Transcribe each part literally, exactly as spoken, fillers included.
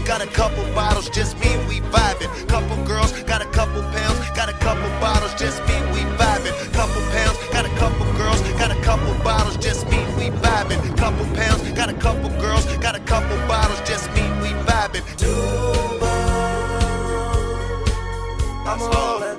got a couple bottles, just me, we vibing. Couple girls, got a couple pounds, got a couple bottles, just me, we vibing. Couple pounds, got a couple girls, got a couple bottles, just me, we vibing. Couple pounds, got a couple girls, got a couple bottles, just me, we vibing. I'm all that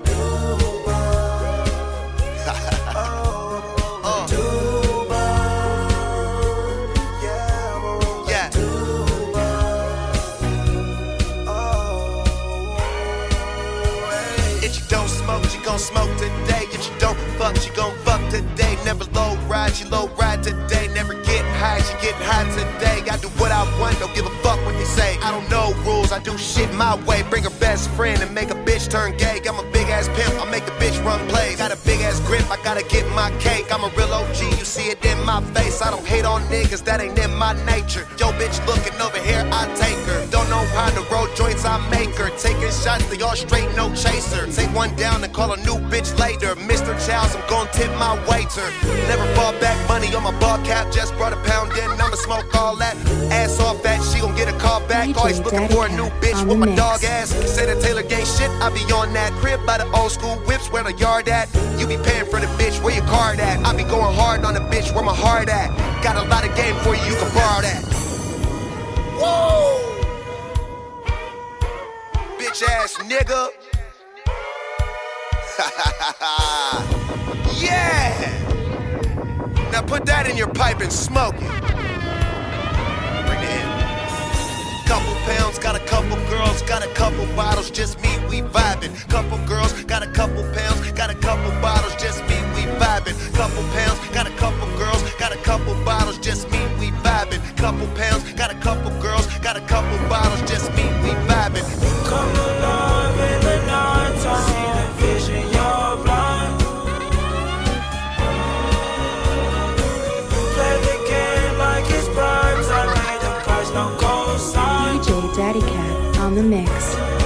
smoke today. If you don't fuck, she gon' fuck today. Never low ride, she low ride today. Never get high, she get high today. I do what I want, don't give a fuck what they say. I don't know rules, I do shit my way. Bring her best friend and make a bitch turn gay. I'm a big ass pimp, I make the bitch run plays. Got a big ass grip, I gotta get my cake. I'm a real O G, you see it in my face. I don't hate on niggas, that ain't in my nature. Yo bitch looking over here, I take her. Don't know how to roll joints, I make her. Taking shots, they all straight, no chaser. Take one down and call a new bitch later. Mister Childs, I'm gon' tip my waiter. Never fall back, money on my ball cap. Just brought a pound in, I'ma smoke all that. Ass off that, she gon' get a call back. Always looking for a new bitch with my dog ass. Say the Taylor gang shit, I be on that. Crib by the old school whips, where the yard at. You be paying for the bitch, where your card at. I be going hard on the bitch, where my heart at. Got a lot of game for you, you can borrow that. Whoa! Bitch ass nigga. Yeah! Now put that in your pipe and smoke it. Bring it in. Couple pounds, got a couple girls, got a couple bottles, just me, we vibing. Couple girls, got a couple pounds, got a couple bottles, just me, we vibing. Couple pounds, got a couple girls, got a couple bottles, just me, we vibing. Couple pounds, got a couple girls, got a couple bottles, just me, we vibing. Come alive in the night time. See the vision, you're blind. Play the game like it's prime time. Pay the price, no cosign. D J Daddy Cat on the mix.